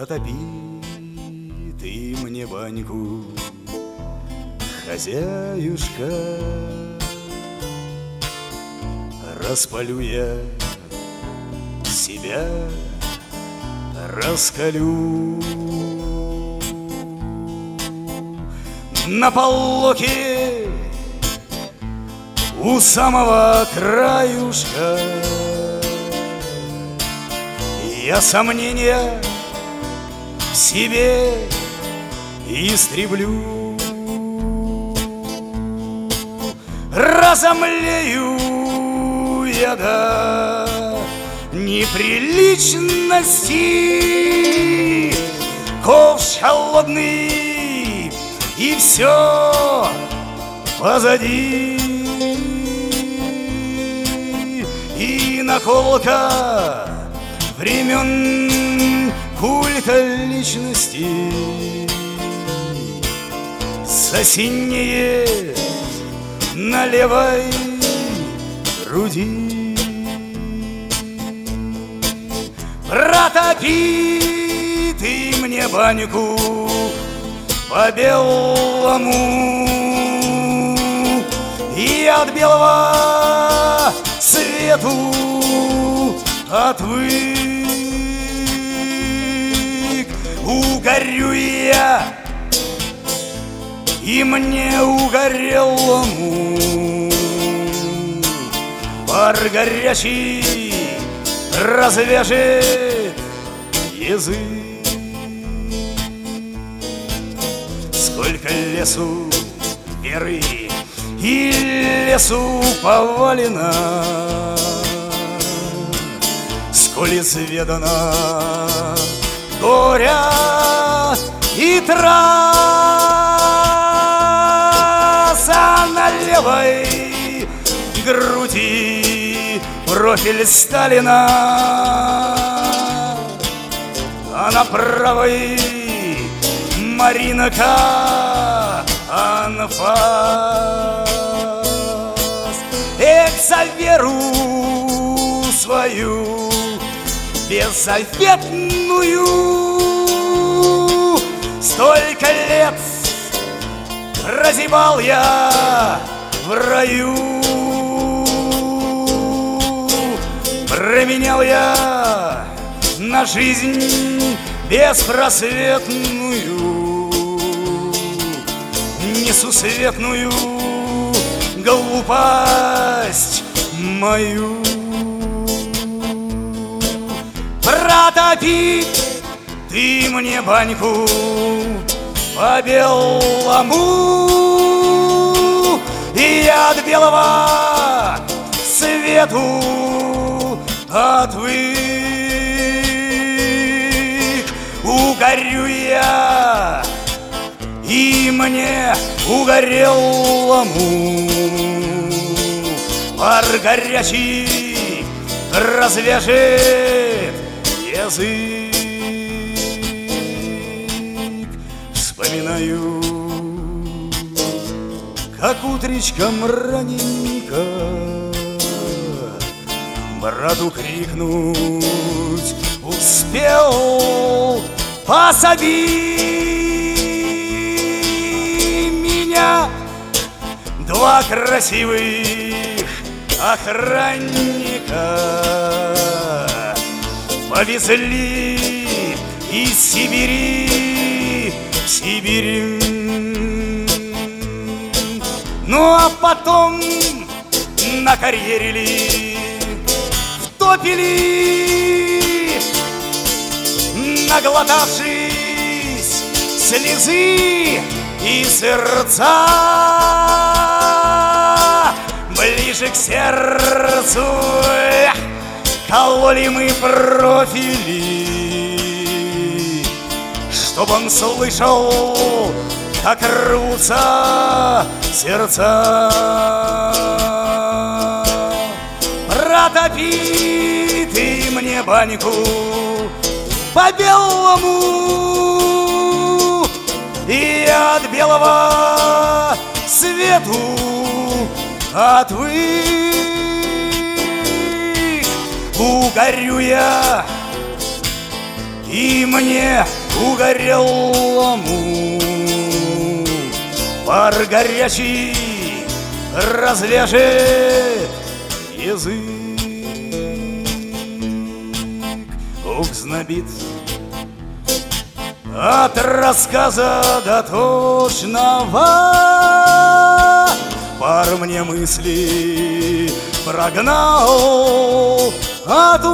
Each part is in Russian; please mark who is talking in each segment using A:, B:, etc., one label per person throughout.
A: Протопи ты мне баньку, хозяюшка, распалю я себя, раскалю. На полоке у самого краюшка я сомнения в себе истреблю. Разомлею я до неприличности, ковш холодный, и все позади. И наколка времен культа личности сосинеет на левой груди. Протопи ты мне баньку по белому, и от белого свету отвык. Угорю я, и мне угорелому пар горячий развяжет язык. Сколько лесу веры и лесу повалено, сколь изведано горя и трасса на левой груди профиль Сталина, а на правой Маринка анфас. Эх, за веру свою беззаветную, столько лет прозябал я в раю. Променял я на жизнь беспросветную, несусветную глупость мою. Протопи ты мне баньку по белому, и от белого свету отвык. Угорю я, и мне угорелому пар горячий развяжет язык. Вспоминаю, как утречком раненько брату крикнуть успел: посади меня. Два красивых охранника повезли из Сибири в Сибирь. Ну а потом на карьере ли втопили, наглотавшись слезы и сердца. Ближе к сердцу кололи мы профили, чтоб он слышал, как рвутся сердца. Протопи ты мне баньку по белому, и от белого свету отвык. Угорю я, И мне угорелому пар горячий развяжет язык. Ух, знобит от рассказа до точного, пар мне мысли прогнал от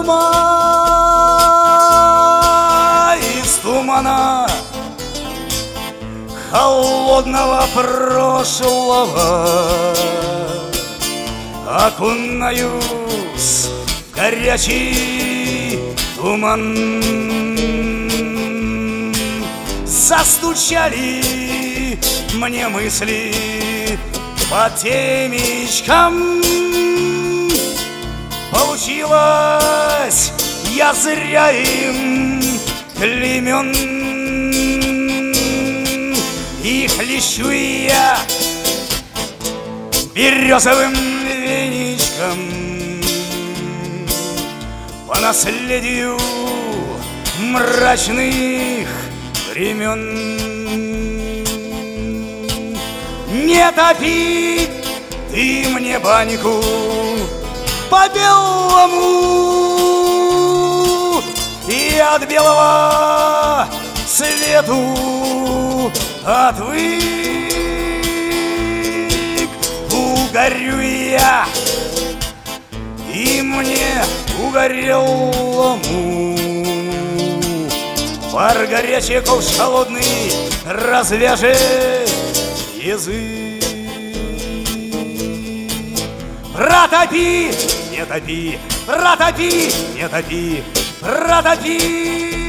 A: ума. Из тумана холодного прошлого окунаюсь в горячий туман. Застучали мне мысли по темечкам. Получилось, я зря им клеймен, и хлещу я березовым веничком по наследию мрачных времен. Не топи ты мне баньку по белому, и от белого свету отвык. Угорю я, и мне угорелому пар горячий, ковш холодный развяжет язык. Протопи, не топи, протопи, не топи, протопи.